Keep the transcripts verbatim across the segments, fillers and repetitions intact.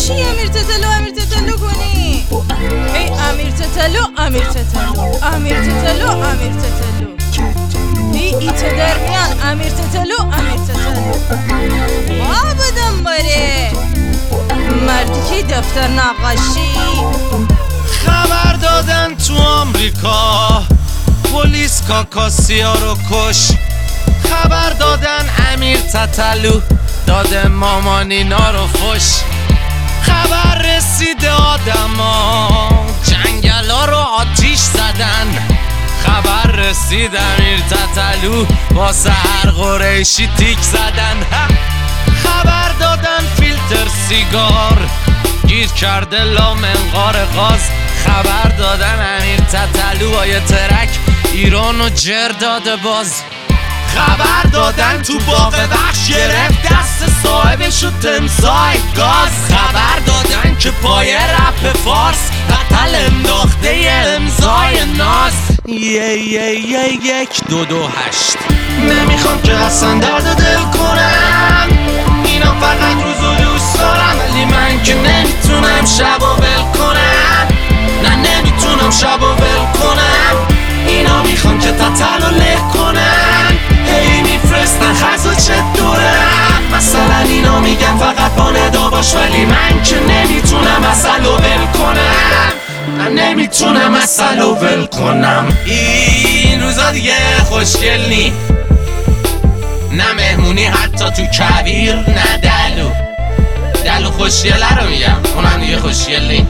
چی امیر تتلو امیر تتلو کنی؟ ای امیر تتلو امیر تتلو امیر تتلو امیر تتلو ای ایت در میان امیر تتلو امیر تتلو ما بدم باره مردی که دفتر نقاشی خبر دادن تو آمریکا پلیس کاکاسیا رو کش. خبر دادن امیر تتلو داده مامانینا رو فش. خبر رسیده آدما جنگلا رو آتیش زدن. خبر رسید امیر تتلو با سحر قریشی تیک زدن. خبر دادن فیلتر سیگار گیر کرده لا منقار غاز. خبر دادن امیر تتلو با یه ترک ایرانو جر داده باز. خبر دادن تو باغ وحش گرفت دست صاحبشو تمساح گاز. خبر دادن که پای رپ فارس قتل انداخته یه امضای ناز. یه یه یه یک دو دو هشت. نمیخوام که اصلا درد دل کنم، اینا فقط روزو دوست دارم، ولی من که نمیتونم شب و ول کنم. نه نمیتونم شب و ول کنم. اینا میخوام که تتلو له کنم، هی میفرستن خزو چطورم. مثلا اینا میگن فقط با ندا باش، ولی من که نمیتونم اصلو ول کنم. من نمیتونم اصلو ول کنم. این روزا دیگه خوشگل نی، نه مهمونی حتی تو کویر، نه دلو دلو خوشگله رو میگم، اونم دیگه خوشگل نی.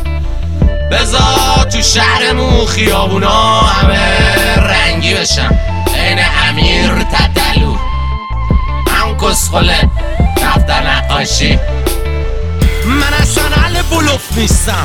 بذار تو شهرمون خیابونا همه رنگی بشم این امیر تتلو. هم کسخله دفتر نقاشی. من اصلا اهل بلوف نیستم،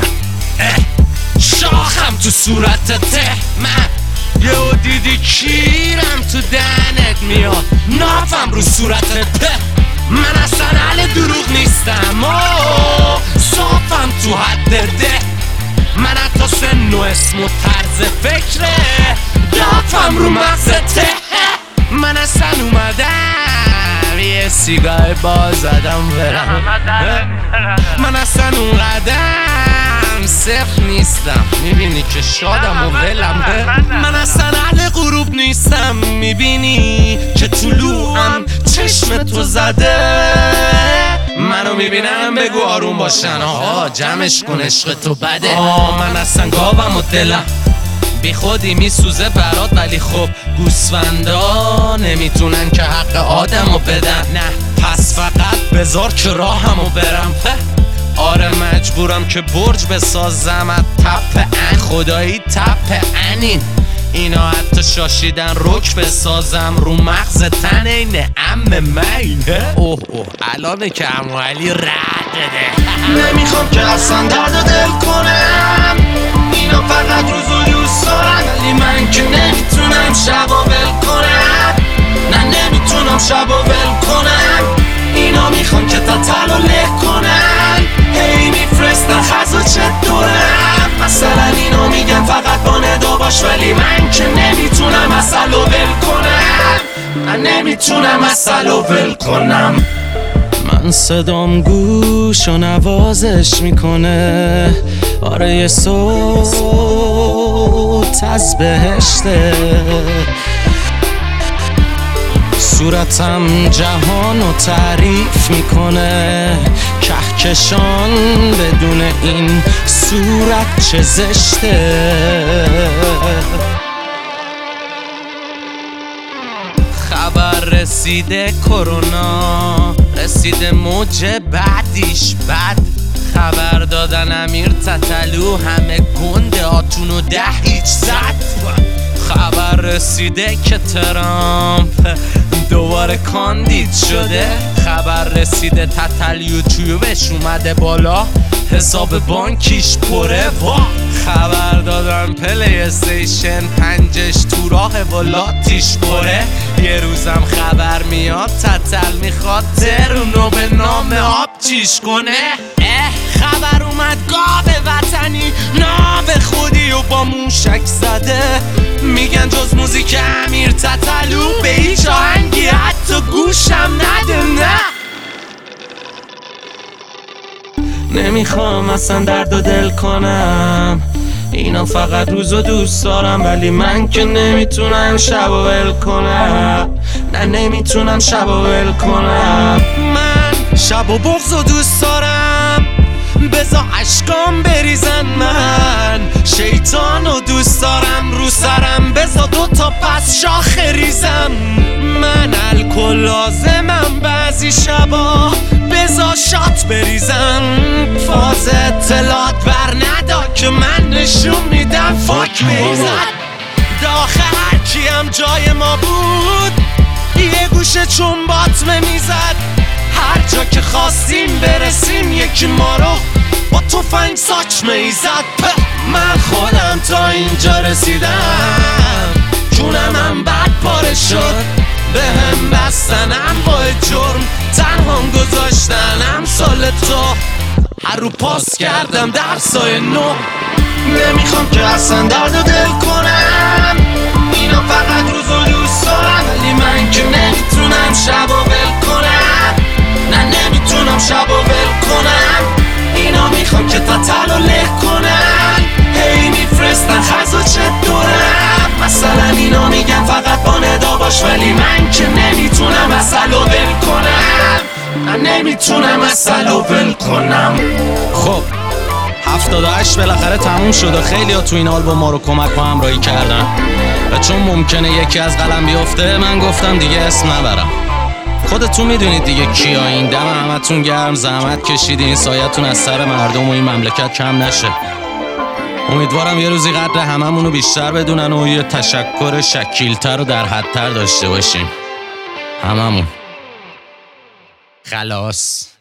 شاخم تو صورت ته. من یهو دیدی کیرم تو دهنت میاد، نافم رو صورت ته. من اصلا اهل دروغ نیستم و صافم تو حد ده. من حتی سن و اسم و طرز فکره دافم رو مغز ته. من اصلا اومدم یه سیگار باز زدم برم. من اصلا اونقدم صفر نیستم، میبینی که شادم و ولم. من اصلا اهل غروب نیستم، میبینی که طلوعم چشم تو زده. منو میبینم بگو آروم باشن، آها جمعش کن عشق تو بده. آه من اصلا گاوم و دلم بی خودی میسوزه برات، ولی خب گوسفندا نمیتونن که حق آدمو بدن. نه پس فقط بذار که راهمو برم. آره مجبورم که برج بسازم از تپ ان، خدایی تپ انین. اینا حتی شاشیدن رک بسازم رو مغز تن این ام من. اوه اوه الانه که عمو علی رد ده. نمیخوام که اصلا درد دل کنم، اینا فقط روزو دوست دارن، ولی من که نمیتونم شب و ول کنم. نه نمیتونم شب و ول کنم. اینا میخوام که تتلو له کنن، هی میفرستن خزو چطورم. مثلا اینا میگن فقط با ندا باش، ولی من که نمیتونم اصلو ول کنم. من نمیتونم اصلو ول کنم. من صدام گوش و نوازش میکنه، آره یه صوت از بهشته. صورتم جهانو تعریف میکنه، کهکشان بدون این صورت چه زشته. خبر رسیده کرونا، رسیده موج بعدیش بد. خبر دادن امیر تتلو همه گنده آتونو ده هیچ زد. خبر رسیده که ترامپ دوباره کاندید شده. خبر رسیده تتل یوتیوبش اومده بالا، حساب بانکیش پره. وا خبر دادن پلی استیشن پنجش تو راه ولاتیش پره. یه روزم خبر میاد تتل میخواد ترونو به نام آب چیش کنه. اه خبر اومد گاو وطنی ناب خودی و با موشک زده. میگن جز موزیک امیر تتلو به هیچ آهنگی حتی گوشم نده. نه نمیخوام اصلا درد و دل کنم، اینا فقط روزو دوست دارم، ولی من که نمیتونم شب و ول کنم. نه نمیتونم شب و ول کنم. من شب و بغض و دوست دارم، بزا عشقام بریزن. من شیطان و دوست دارم، رو سرم بزا دو تا پس شاخ ریزم. من الکل لازمم بعضی شبا، بزا شات بریزم. فاز اطلاعات بر ندا که من نشون میدم فاک میزد. داخل هر کیم جای ما بود، یه گوشه چون باطمه میزد. هر جا که خواستیم برسیم یکی ما رو با تفنگ ساچمه ایزد. من خودم تا اینجا رسیدم، جونم هم بد پاره شد. به هم بستنم با جرم، تنهام گذاشتنم سال تو. هر رو پاس کردم درسای نو. نمیخوام که اصلا درد و دل کنم، اینا فقط روز و دوست دارم، ولی من که نمیتونم شب و ول کنم. نه نمیتونم شب و ول کنم. اینا میخوام که تا تل و له کنم، هی میفرستن خز و چطورم. مثلا اینا میگن فقط با ندا باش، ولی من که نمیتونم اصل و ول کنم. نه نمیتونم اصل و ول کنم. خب هفتاد و هشت بالاخره تموم شد و خیلی ها تو این آلبوم ما رو کمک و همراهی کردن و چون ممکنه یکی از قلم بیفته من گفتم دیگه اسم نبرم. خودتون میدونید دیگه کیا. این دم همتون گرم، زحمت کشیدین، سایتون از سر مردم و این مملکت کم نشه. امیدوارم یه روزی قدر هممونو بیشتر بدونن و یه تشکر شکیلتر و در حدتر داشته باشیم هممون. خلاص.